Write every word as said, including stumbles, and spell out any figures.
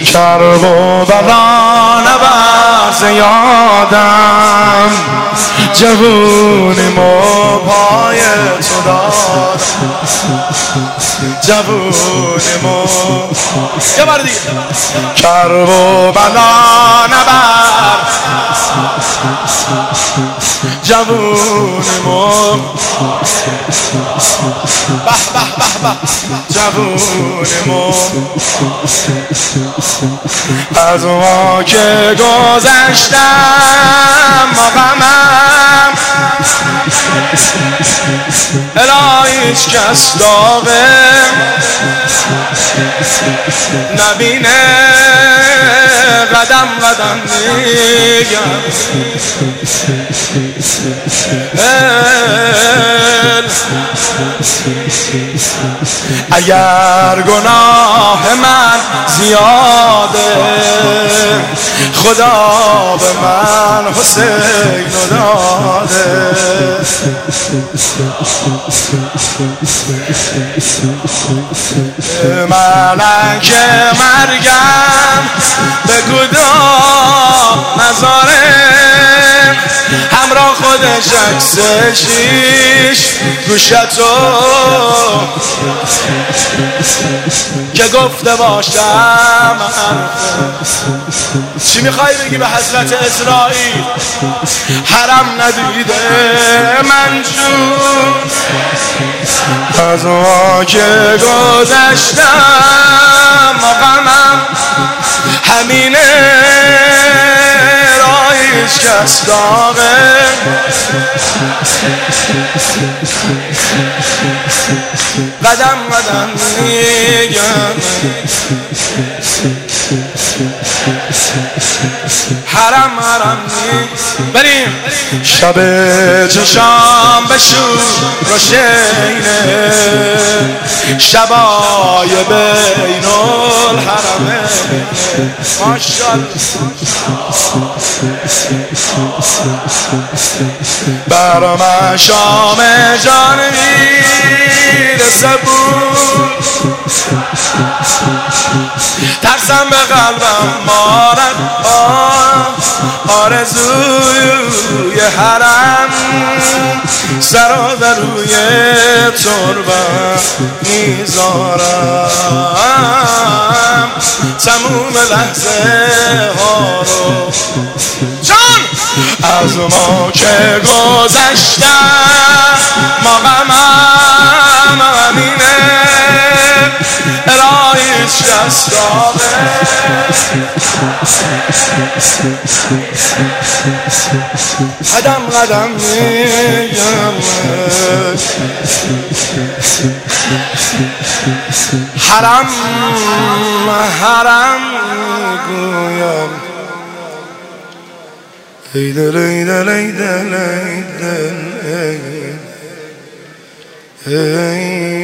کرب و بلا نبرز یادم جوونیم و پای تو دادم جوونیم و یه بار دیگه کرب و بلا نبر جوونیم و به به به به جوونیم و از ما که گذشتم ما غمم الهی هیچ کس داغه نبینه قدم قدم میگم اگر گناه من زیاده خدا به من حسین داده ملک مرگم بگو دا نذاره همراه خودش عکس شیش گوشتو که گفته باشم چی میخوای بگی به حضرت اسرائیل حرم ندیده من جون از ما که گذشتم غمم همینه هیچ کس داغه قدم قدم میگم حرم حرم بریم شب چشام بشور روشینه شبای بین الحرمه ماشاءالله بر من شام جان میرسه بود ترسم به قلبم مارد آرزوی حرم سر و در روی تربم میذارم تموم لحظه ها رو جان از ما که گذشتم ما غمم همینه الهی هیچ کس داغه قدم قدم میگم حرم حرم گویم ای دل ای دل ای دل ای دل ای